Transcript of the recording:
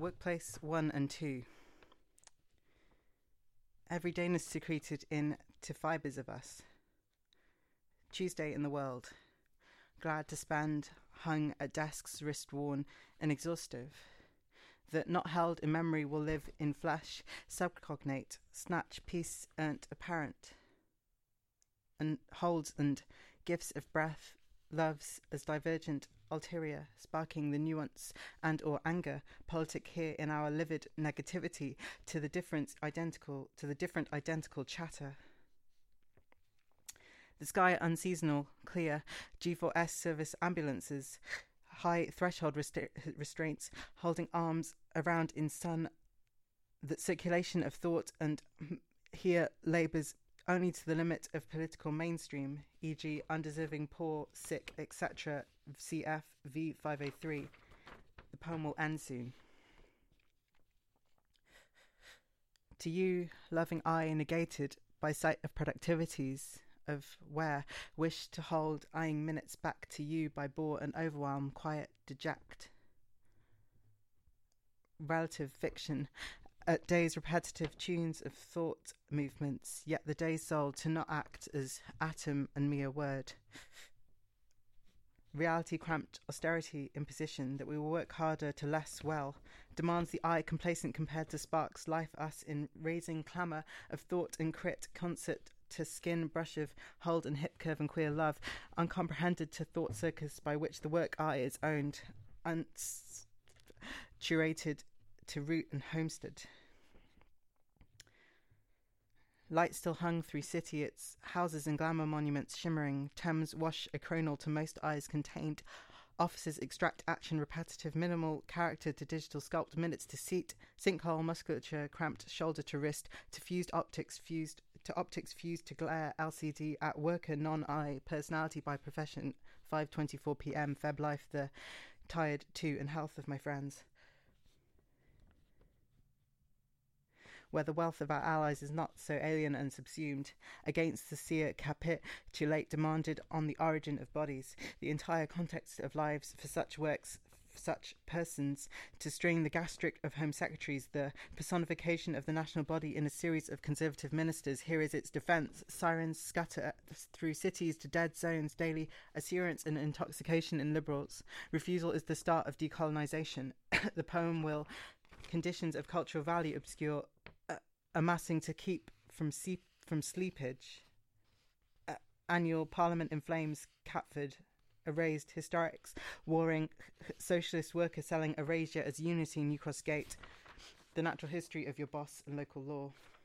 Workplace 1 and 2. Everydayness secreted into fibres of us. Tuesday in the world. Glad to spend, hung at desks, wrist-worn and exhaustive. That not held in memory will live in flesh, subcognate, snatch peace earned apparent. And holds and gifts of breath, loves as divergent ulterior, sparking the nuance and or anger, politic here in our livid negativity to the different identical chatter. The sky unseasonal, clear, G4S service ambulances, high threshold restraints, holding arms around in sun, that circulation of thought and here labours only to the limit of political mainstream, e.g. undeserving poor, sick, etc. cf. V503. The poem will end soon. To you, loving eye negated by sight of productivities, of where, wish to hold eyeing minutes back to you by bore and overwhelm, quiet, deject. Relative fiction, at days repetitive tunes of thought movements, yet the day's soul to not act as atom and mere word. Reality cramped austerity imposition that we will work harder to less well, demands the eye complacent compared to sparks life us in raising clamour of thought and crit concert to skin brush of hold and hip curve and queer love, uncomprehended to thought circus by which the work eye is owned, curated to root and homestead. Light still hung through city, its houses and glamour monuments shimmering, Thames wash achronal to most eyes contained, offices extract action repetitive, minimal character to digital sculpt, minutes to seat, sinkhole musculature cramped shoulder to wrist, to fused optics fused to glare, LCD at worker non-eye, personality by profession, 5:24 p.m, Feb life, the tired too and health of my friends. Where the wealth of our allies is not so alien and subsumed, against the seer capitulate demanded on the origin of bodies, the entire context of lives for such works, for such persons, to strain the gastric of Home Secretaries, the personification of the national body in a series of conservative ministers. Here is its defence. Sirens scatter through cities to dead zones daily, assurance and intoxication in liberals. Refusal is the start of decolonisation. The poem will conditions of cultural value obscure, amassing to keep from sleepage. Annual Parliament in flames, Catford, erased historics, warring socialist worker selling erasure as unity, New Cross Gate, the natural history of your boss and local law.